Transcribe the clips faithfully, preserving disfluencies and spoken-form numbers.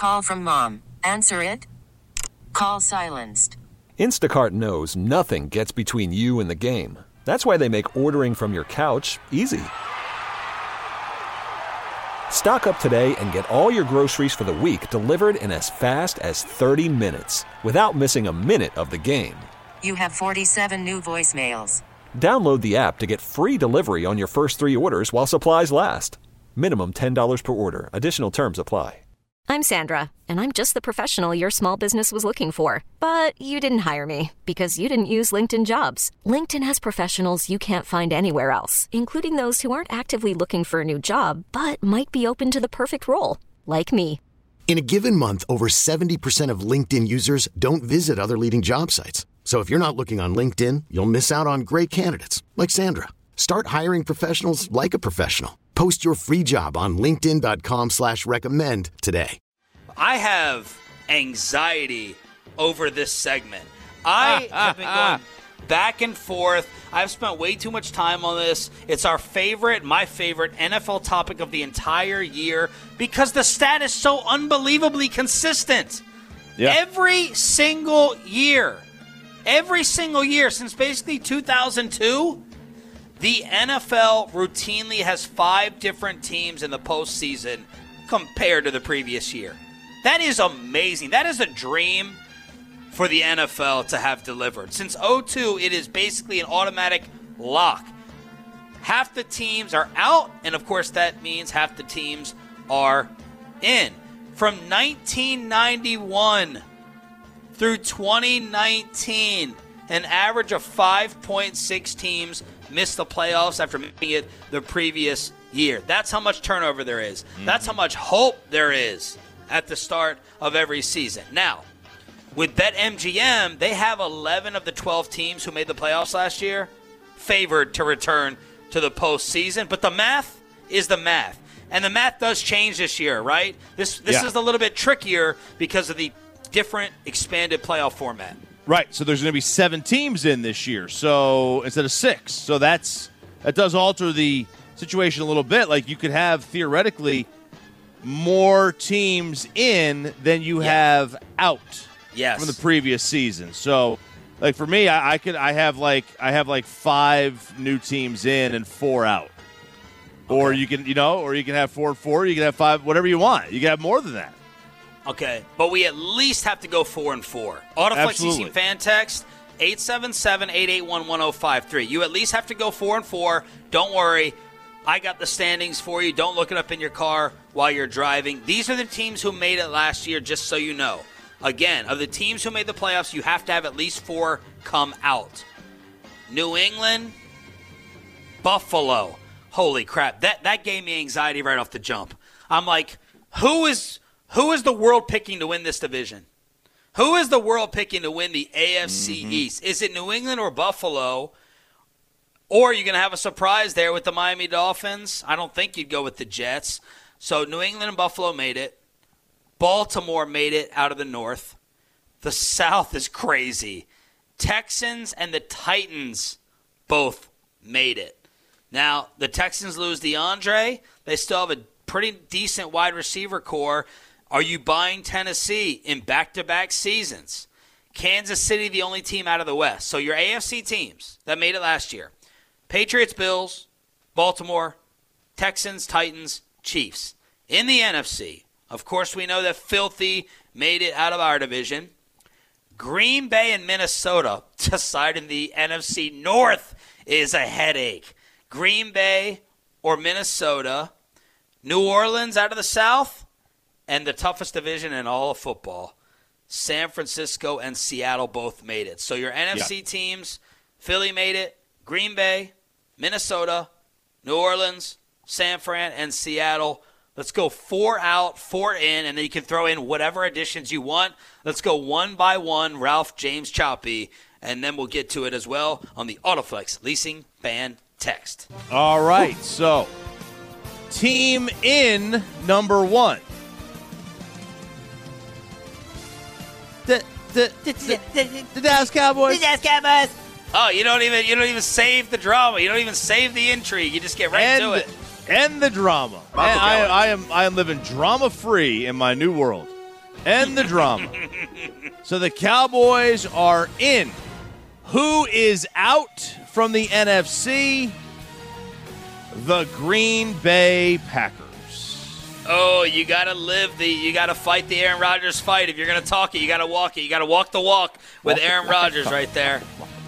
Call from mom. Answer it. Call silenced. Instacart knows nothing gets between you and the game. That's why they make ordering from your couch easy. Stock up today and get all your groceries for the week delivered in as fast as thirty minutes without missing a minute of the game. You have forty-seven new voicemails. Download the app to get free delivery on your first three orders while supplies last. Minimum ten dollars per order. Additional terms apply. I'm Sandra, and I'm just the professional your small business was looking for. But you didn't hire me because you didn't use LinkedIn Jobs. LinkedIn has professionals you can't find anywhere else, including those who aren't actively looking for a new job, but might be open to the perfect role, like me. In a given month, over seventy percent of LinkedIn users don't visit other leading job sites. So if you're not looking on LinkedIn, you'll miss out on great candidates like Sandra. Start hiring professionals like a professional. Post your free job on linkedin.com slash recommend today. I have anxiety over this segment. I have been going back and forth. I've spent way too much time on this. It's our favorite, my favorite N F L topic of the entire year because the stat is so unbelievably consistent. Yeah. Every single year, every single year since basically two thousand two, the N F L routinely has five different teams in the postseason compared to the previous year. That is amazing. That is a dream for the N F L to have delivered. Since oh two, it is basically an automatic lock. Half the teams are out, and of course that means half the teams are in. From nineteen ninety-one through twenty nineteen, an average of five point six teams missed the playoffs after making it the previous year. That's how much turnover there is. Mm-hmm. That's how much hope there is at the start of every season. Now, with BetMGM, they have eleven of the twelve teams who made the playoffs last year favored to return to the postseason. But the math is the math. And the math does change this year, right? This this yeah. is a little bit trickier because of the different expanded playoff format. Right, so there's going to be seven teams in this year, so instead of six. So that's that does alter the situation a little bit. Like you could have theoretically more teams in than you yeah. have out yes. from the previous season. So, like for me, I, I could I have like I have like five new teams in and four out. Okay. Or you can you know, or you can have four and four. You can have five, whatever you want. You can have more than that. Okay, but we at least have to go four and four. Autoflex C C fan text eight seven seven, eight eight one, one oh five three. You at least have to go four and four. Don't worry, I got the standings for you. Don't look it up in your car while you're driving. These are the teams who made it last year, just so you know. Again, of the teams who made the playoffs, you have to have at least four come out. New England, Buffalo. Holy crap, that that gave me anxiety right off the jump. I'm like, who is who is the world picking to win this division? Who is the world picking to win the A F C mm-hmm. East? Is it New England or Buffalo? Or are you going to have a surprise there with the Miami Dolphins? I don't think you'd go with the Jets. So New England and Buffalo made it. Baltimore made it out of the North. The South is crazy. Texans and the Titans both made it. Now, the Texans lose DeAndre. They still have a pretty decent wide receiver core. Are you buying Tennessee in back-to-back seasons? Kansas City, the only team out of the West. So your A F C teams that made it last year. Patriots, Bills, Baltimore, Texans, Titans, Chiefs. In the N F C, of course, we know that Filthy made it out of our division. Green Bay and Minnesota deciding the N F C North is a headache. Green Bay or Minnesota, New Orleans out of the South, and the toughest division in all of football, San Francisco and Seattle both made it. So your N F C yeah. teams, Philly made it, Green Bay, Minnesota, New Orleans, San Fran, and Seattle. Let's go four out, four in, and then you can throw in whatever additions you want. Let's go one by one, Ralph James Choppy, and then we'll get to it as well on the Autoflex Leasing Fan Text. All right, Ooh. so team in number one. The the the, the, the Dallas Cowboys. The Dallas Cowboys. Oh, you don't even you don't even save the drama. You don't even save the intrigue. You just get right and, to it. And the drama. And I, I am I am living drama free in my new world. End the drama. So the Cowboys are in. Who is out from the N F C? The Green Bay Packers. Oh, you got to live the, you got to fight the Aaron Rodgers fight. If you're going to talk it, you got to walk it. You got to walk the walk with walk Aaron Rodgers right there.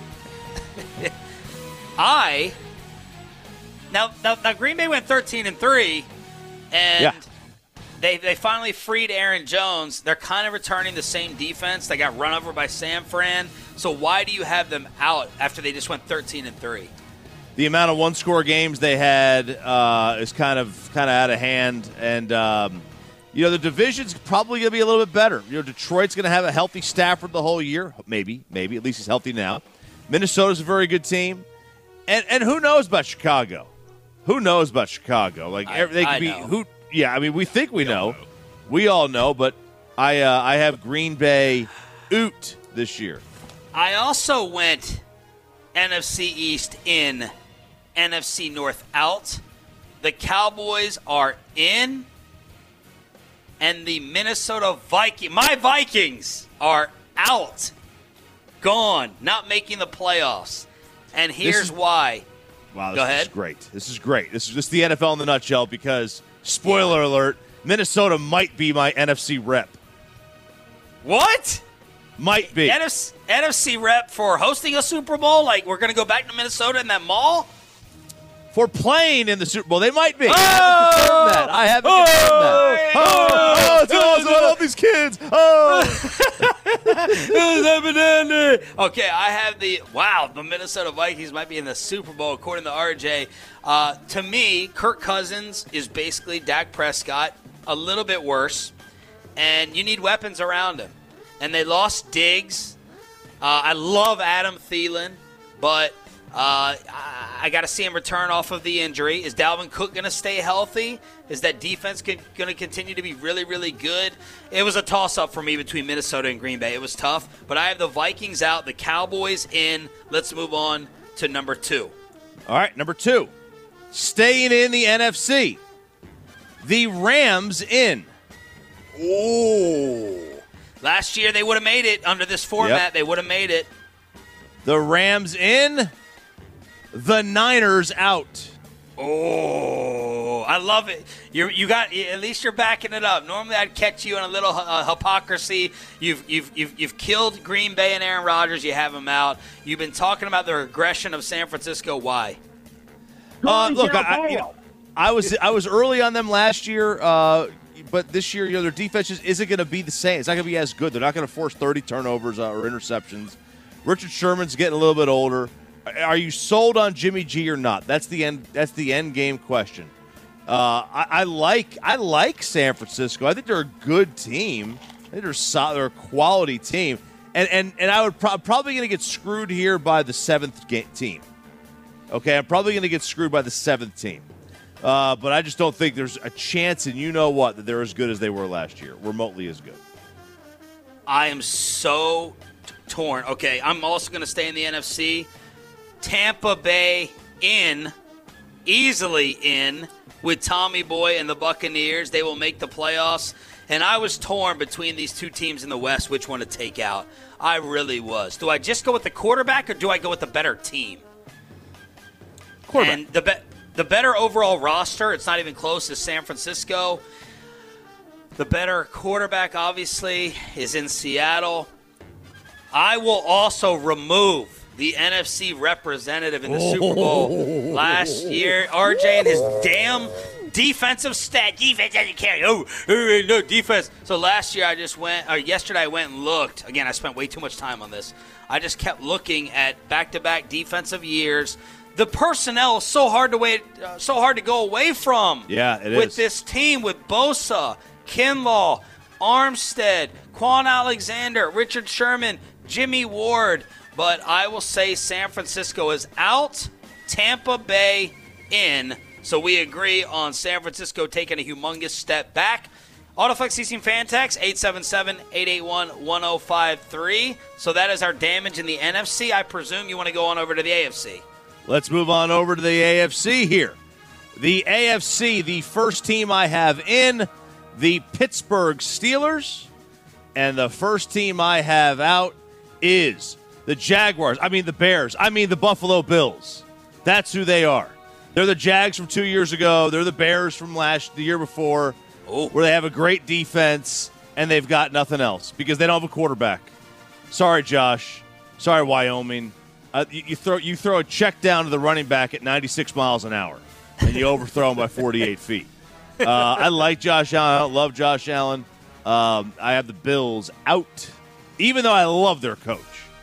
I, now, now, now Green Bay went thirteen and three, and yeah. they they finally freed Aaron Jones. They're kind of returning the same defense. They got run over by San Fran. So why do you have them out after they just went thirteen and three? The amount of one-score games they had uh, is kind of kind of out of hand, and um, you know the division's probably going to be a little bit better. You know, Detroit's going to have a healthy Stafford the whole year, maybe, maybe at least he's healthy now. Minnesota's a very good team, and and who knows about Chicago? Who knows about Chicago? Like I, they could I be know. who? Yeah, I mean we think we, we know. know, we all know, but I uh, I have Green Bay oot this year. I also went N F C East in. N F C North out. The Cowboys are in. And the Minnesota Vikings, my Vikings, are out. Gone. Not making the playoffs. And here's is, why. Wow, this Go ahead. is great. This is great. This is just the N F L in the nutshell because, spoiler yeah. alert, Minnesota might be my N F C rep. What? Might be. N F C, N F C rep for hosting a Super Bowl? Like, we're going to go back to Minnesota in that mall? For playing in the Super Bowl. They might be. Oh! I haven't confirmed that. I haven't oh! confirmed that. Oh, oh, it's awesome. I love these kids. Oh. Okay, I have the, wow, the Minnesota Vikings might be in the Super Bowl, according to R J. Uh, to me, Kirk Cousins is basically Dak Prescott, a little bit worse, and you need weapons around him. And they lost Diggs. Uh, I love Adam Thielen, but Uh, I, I got to see him return off of the injury. Is Dalvin Cook going to stay healthy? Is that defense going to continue to be really, really good? It was a toss-up for me between Minnesota and Green Bay. It was tough, but I have the Vikings out, the Cowboys in. Let's move on to number two. All right, number two. Staying in the N F C. The Rams in. Ooh. Last year they would have made it under this format. Yep. They would have made it. The Rams in. The Niners out. Oh, I love it. You you got at least you're backing it up. Normally I'd catch you in a little uh, hypocrisy. You've you've you've you've killed Green Bay and Aaron Rodgers. You have them out. You've been talking about the regression of San Francisco. Why? Uh, look, I, I, you know, I was I was early on them last year, uh, but this year, you know, their defense just isn't going to be the same. It's not going to be as good. They're not going to force thirty turnovers uh, or interceptions. Richard Sherman's getting a little bit older. Are you sold on Jimmy G or not? That's the end. That's the end game question. Uh, I, I like I like San Francisco. I think they're a good team. I think they're solid, they're a quality team. And and and I would pro- probably going to get screwed here by the seventh ga- team. Okay, I'm probably going to get screwed by the seventh team. Uh, but I just don't think there's a chance, and you know what, that they're as good as they were last year, remotely as good. I am so t- torn. Okay, I'm also going to stay in the N F C. Tampa Bay in, easily in, with Tommy Boy and the Buccaneers. They will make the playoffs. And I was torn between these two teams in the West, which one to take out. I really was. Do I just go with the quarterback, or do I go with the better team? Quarterback. And the, be- the better overall roster, it's not even close, is San Francisco. The better quarterback, obviously, is in Seattle. I will also remove the N F C representative in the oh. Super Bowl last year. R J and his damn defensive stat. Defense doesn't carry. Oh, no defense. So last year I just went, or yesterday I went and looked. Again, I spent way too much time on this. I just kept looking at back-to-back defensive years. The personnel is so hard to wait, uh, so hard to go away from. Yeah, it with is. this team, with Bosa, Kinlaw, Armstead, Quan Alexander, Richard Sherman, Jimmy Ward. But I will say San Francisco is out, Tampa Bay in. So we agree on San Francisco taking a humongous step back. Autoflex Ceasing Fan Tax, eight seven seven, eight eight one, one zero five three. So that is our damage in the N F C. I presume you want to go on over to the A F C. Let's move on over to the A F C here. The A F C, the first team I have in, the Pittsburgh Steelers. And the first team I have out is the Jaguars. I mean the Bears. I mean the Buffalo Bills. That's who they are. They're the Jags from two years ago. They're the Bears from last the year before, Ooh. where they have a great defense and they've got nothing else because they don't have a quarterback. Sorry, Josh. Sorry, Wyoming. Uh, you, you throw you throw a check down to the running back at ninety-six miles an hour, and you overthrow him by forty-eight feet. Uh, I like Josh Allen. I don't love Josh Allen. Um, I have the Bills out, even though I love their coach.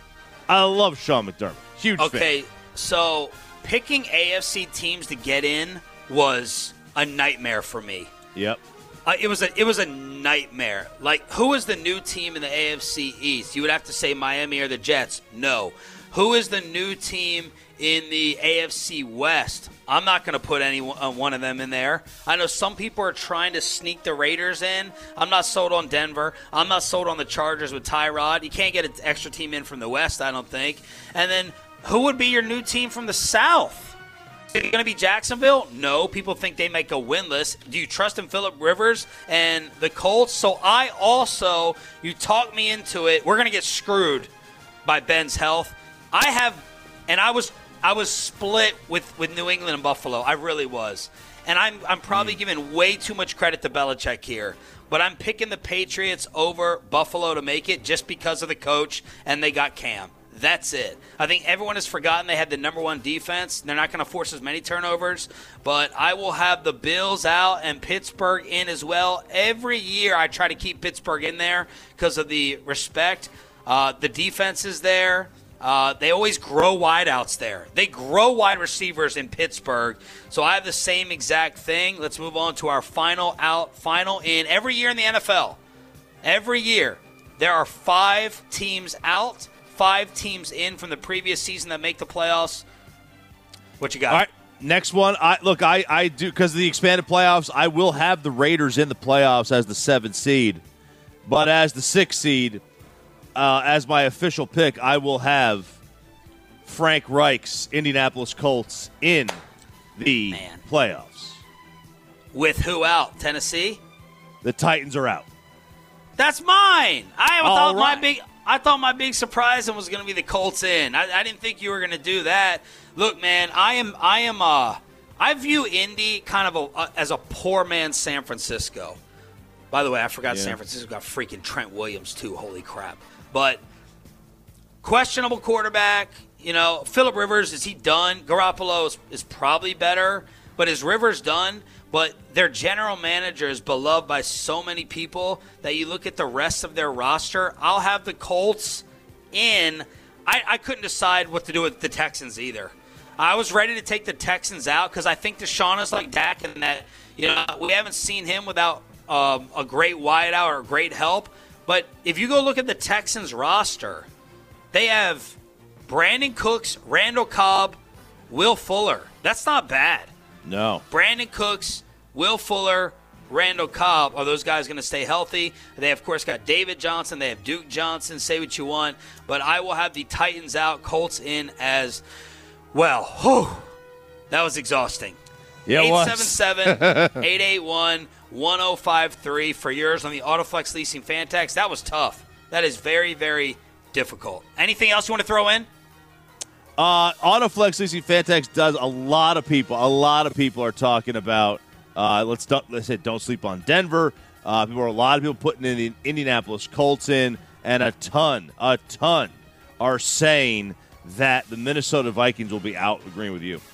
I love Sean McDermott. Huge fan. Okay, so picking A F C teams to get in was a nightmare for me. Yep. Uh, it was a it was a nightmare. Like, who is the new team in the A F C East? You would have to say Miami or the Jets. No. Who is the new team in the A F C West? I'm not going to put any uh, one of them in there. I know some people are trying to sneak the Raiders in. I'm not sold on Denver. I'm not sold on the Chargers with Tyrod. You can't get an extra team in from the West, I don't think. And then who would be your new team from the South? Is it going to be Jacksonville? No. People think they might go winless. Do you trust in Phillip Rivers and the Colts? So I also, you talked me into it. We're going to get screwed by Ben's health. I have, and I was I was split with, with New England and Buffalo. I really was. And I'm I'm probably mm. giving way too much credit to Belichick here. But I'm picking the Patriots over Buffalo to make it just because of the coach, and they got Cam. That's it. I think everyone has forgotten they had the number one defense. They're not going to force as many turnovers. But I will have the Bills out and Pittsburgh in as well. Every year I try to keep Pittsburgh in there because of the respect. Uh, the defense is there. Uh, they always grow wideouts there. They grow wide receivers in Pittsburgh. So I have the same exact thing. Let's move on to our final out, final in. Every year in the N F L, every year, there are five teams out, five teams in from the previous season that make the playoffs. What you got? All right, next one. I Look, I, I do, because of the expanded playoffs, I will have the Raiders in the playoffs as the seventh seed. But as the sixth seed, Uh, as my official pick, I will have Frank Reich's Indianapolis Colts in the Man. playoffs. With who out? Tennessee? The Titans are out. That's mine. I All thought right. my big I thought my big surprise was going to be the Colts in. I, I didn't think you were going to do that. Look, man, I am I am uh I view Indy kind of a, a, as a poor man's San Francisco. By the way, I forgot yeah. San Francisco got freaking Trent Williams too. Holy crap. But questionable quarterback, you know, Phillip Rivers, is he done? Garoppolo is, is probably better, but is Rivers done? But their general manager is beloved by so many people that you look at the rest of their roster. I'll have the Colts in. I, I couldn't decide what to do with the Texans either. I was ready to take the Texans out because I think Deshaun is like Dak in that, you know, we haven't seen him without um, a great wideout or great help. But if you go look at the Texans roster, they have Brandon Cooks, Randall Cobb, Will Fuller. That's not bad. No. Brandon Cooks, Will Fuller, Randall Cobb. Are those guys going to stay healthy? They, of course, got David Johnson. They have Duke Johnson. Say what you want. But I will have the Titans out, Colts in as well. Whew, that was exhausting. Yeah, it was. eight seven seven, eight eight one, one oh five three for yours on the Autoflex Leasing Fan Tax. That was tough. That is very, very difficult. Anything else you want to throw in? Uh, Autoflex Leasing Fan Tax does a lot of people. A lot of people are talking about. Uh, let's don't, let's say don't sleep on Denver. Uh, people are a lot of people putting in the Indianapolis Colts in, and a ton, a ton are saying that the Minnesota Vikings will be out. Agreeing with you.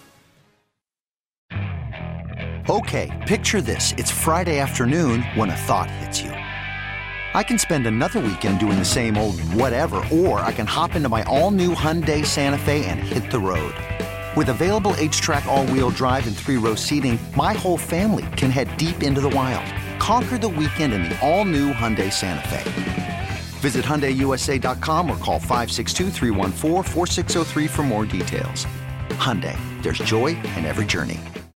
Okay, picture this. It's Friday afternoon when a thought hits you. I can spend another weekend doing the same old whatever, or I can hop into my all-new Hyundai Santa Fe and hit the road. With available H-Track all-wheel drive and three-row seating, my whole family can head deep into the wild. Conquer the weekend in the all-new Hyundai Santa Fe. Visit Hyundai U S A dot com or call five six two, three one four, four six zero three for more details. Hyundai, there's joy in every journey.